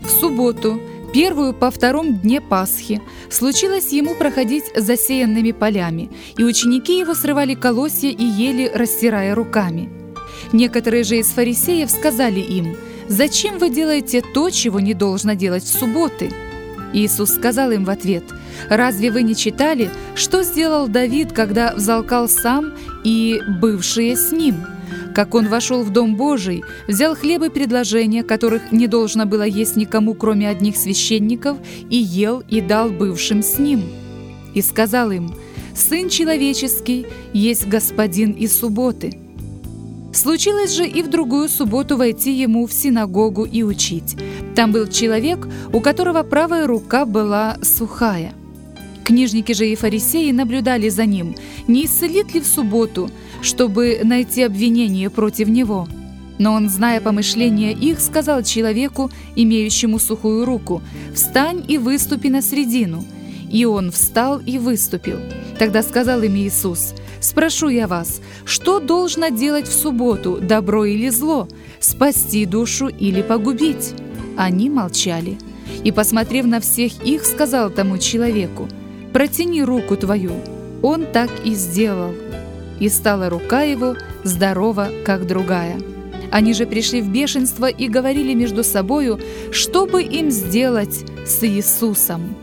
В субботу, первую по втором дне Пасхи, случилось ему проходить засеянными полями, и ученики его срывали колосья и ели, растирая руками. Некоторые же из фарисеев сказали им: «Зачем вы делаете то, чего не должно делать в субботы?» Иисус сказал им в ответ: «Разве вы не читали, что сделал Давид, когда взалкал сам и бывшие с ним? Как он вошел в Дом Божий, взял хлеб и предложения, которых не должно было есть никому, кроме одних священников, и ел, и дал бывшим с ним. И сказал им: Сын человеческий есть Господин и субботы». Случилось же и в другую субботу войти ему в синагогу и учить. Там был человек, у которого правая рука была сухая. Книжники же и фарисеи наблюдали за ним, не исцелит ли в субботу, чтобы найти обвинение против него. Но он, зная помышления их, сказал человеку, имеющему сухую руку: «Встань и выступи на средину». И он встал и выступил. Тогда сказал им Иисус: «Спрошу я вас, что должно делать в субботу, добро или зло, спасти душу или погубить?» Они молчали. И, посмотрев на всех их, сказал тому человеку: «Протяни руку твою». Он так и сделал. И стала рука его здорова, как другая. Они же пришли в бешенство и говорили между собою, что бы им сделать с Иисусом.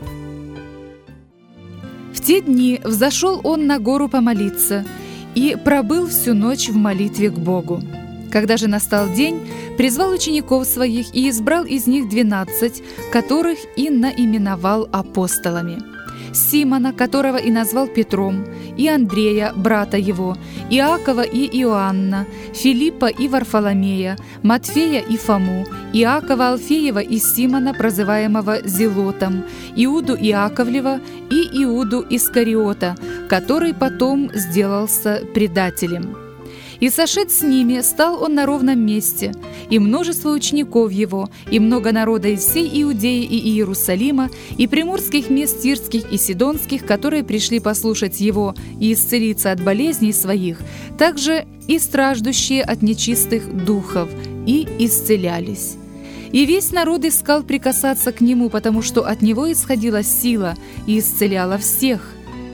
В те дни взошел он на гору помолиться и пробыл всю ночь в молитве к Богу. Когда же настал день, призвал учеников своих и избрал из них 12, которых и наименовал апостолами: Симона, которого и назвал Петром, и Андрея, брата его, Иакова и Иоанна, Филиппа и Варфоломея, Матфея и Фому, Иакова Алфеева и Симона, прозываемого Зелотом, Иуду Иаковлева и Иуду Искариота, который потом сделался предателем. И, сошед с ними, стал он на ровном месте, и множество учеников его, и много народа из всей Иудеи и Иерусалима, и приморских мест Тирских и Сидонских, которые пришли послушать его и исцелиться от болезней своих, также и страждущие от нечистых духов, и исцелялись. И весь народ искал прикасаться к нему, потому что от него исходила сила и исцеляла всех.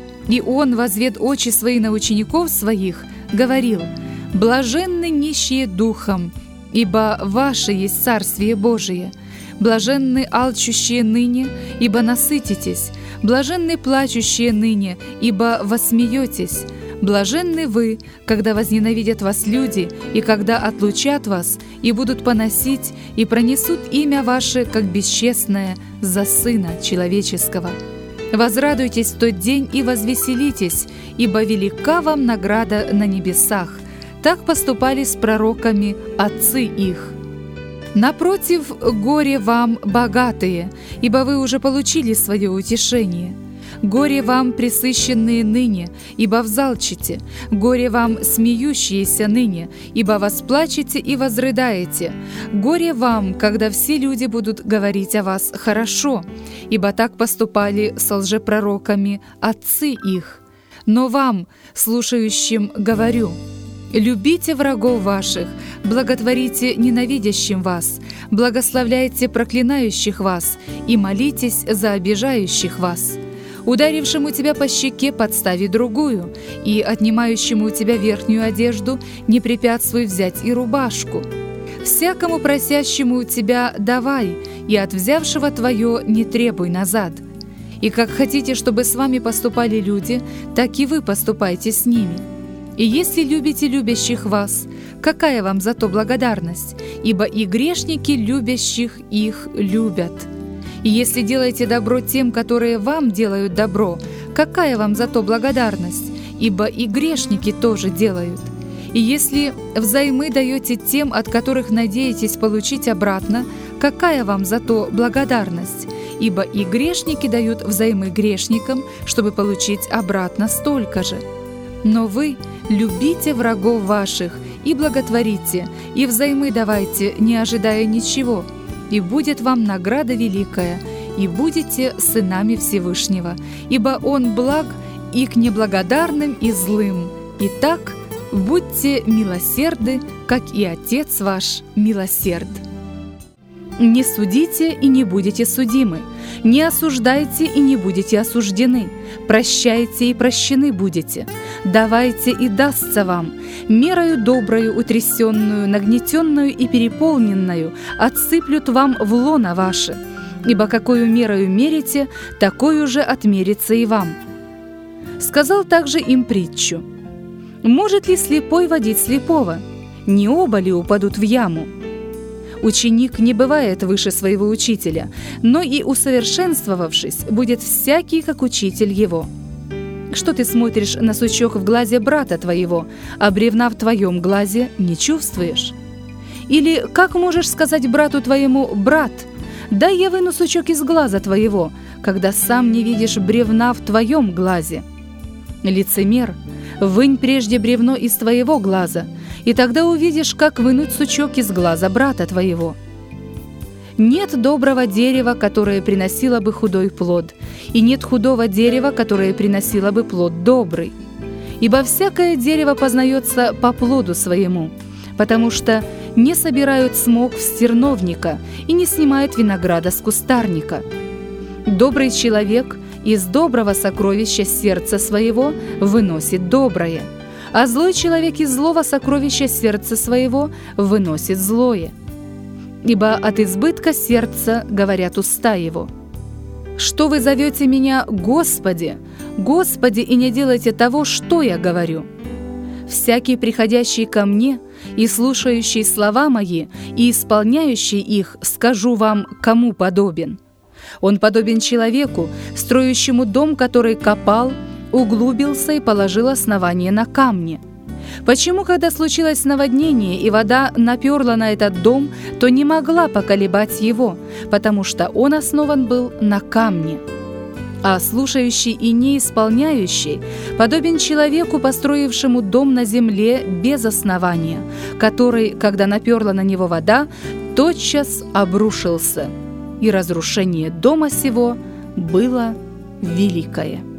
И он, возвед очи свои на учеников своих, говорил: «Блаженны нищие духом, ибо ваше есть Царствие Божие. Блаженны алчущие ныне, ибо насытитесь. Блаженны плачущие ныне, ибо воссмеетесь. Блаженны вы, когда возненавидят вас люди, и когда отлучат вас, и будут поносить, и пронесут имя ваше, как бесчестное, за Сына Человеческого. Возрадуйтесь в тот день и возвеселитесь, ибо велика вам награда на небесах. Так поступали с пророками отцы их. Напротив, горе вам, богатые, ибо вы уже получили свое утешение. Горе вам, пресыщенные ныне, ибо взалчите. Горе вам, смеющиеся ныне, ибо восплачете и возрыдаете. Горе вам, когда все люди будут говорить о вас хорошо, ибо так поступали со лжепророками отцы их. Но вам, слушающим, говорю: любите врагов ваших, благотворите ненавидящим вас, благословляйте проклинающих вас и молитесь за обижающих вас. Ударившему тебя по щеке подстави другую, и отнимающему у тебя верхнюю одежду не препятствуй взять и рубашку. Всякому просящему у тебя давай, и от взявшего твое не требуй назад. И как хотите, чтобы с вами поступали люди, так и вы поступайте с ними. И если любите любящих вас, какая вам за то благодарность? Ибо и грешники любящих их любят. И если делаете добро тем, которые вам делают добро, какая вам за то благодарность? Ибо и грешники тоже делают. И если взаймы даете тем, от которых надеетесь получить обратно, какая вам за то благодарность? Ибо и грешники дают взаймы грешникам, чтобы получить обратно столько же. Но вы любите врагов ваших и благотворите, и взаймы давайте, не ожидая ничего, и будет вам награда великая, и будете сынами Всевышнего, ибо Он благ и к неблагодарным и злым. Итак, будьте милосерды, как и Отец ваш милосерд». Не судите и не будете судимы, не осуждайте и не будете осуждены, прощайте и прощены будете, давайте и дастся вам, мерою доброю утрясенную, нагнетенную и переполненную отсыплют вам в лоно ваше, ибо какою мерою мерите, такою же отмерится и вам». Сказал также им притчу: «Может ли слепой водить слепого? Не оба ли упадут в яму? Ученик не бывает выше своего учителя, но и усовершенствовавшись, будет всякий, как учитель его. Что ты смотришь на сучок в глазе брата твоего, а бревна в твоем глазе не чувствуешь? Или как можешь сказать брату твоему: брат, дай я выну сучок из глаза твоего, когда сам не видишь бревна в твоем глазе? Лицемер, вынь прежде бревно из твоего глаза, и тогда увидишь, как вынуть сучок из глаза брата твоего. Нет доброго дерева, которое приносило бы худой плод, и нет худого дерева, которое приносило бы плод добрый. Ибо всякое дерево познается по плоду своему, потому что не собирают смок в стерновника и не снимают винограда с кустарника. Добрый человек из доброго сокровища сердца своего выносит доброе, а злой человек из злого сокровища сердца своего выносит злое. Ибо от избытка сердца говорят уста его. Что вы зовете меня Господи, Господи, и не делаете того, что я говорю? Всякий, приходящий ко мне и слушающий слова мои и исполняющий их, скажу вам, кому подобен. Он подобен человеку, строящему дом, который копал, углубился и положил основание на камне. Почему, когда случилось наводнение и вода наперла на этот дом, то не могла поколебать его, потому что он основан был на камне? А слушающий и не исполняющий подобен человеку, построившему дом на земле без основания, который, когда наперла на него вода, тотчас обрушился, и разрушение дома сего было великое.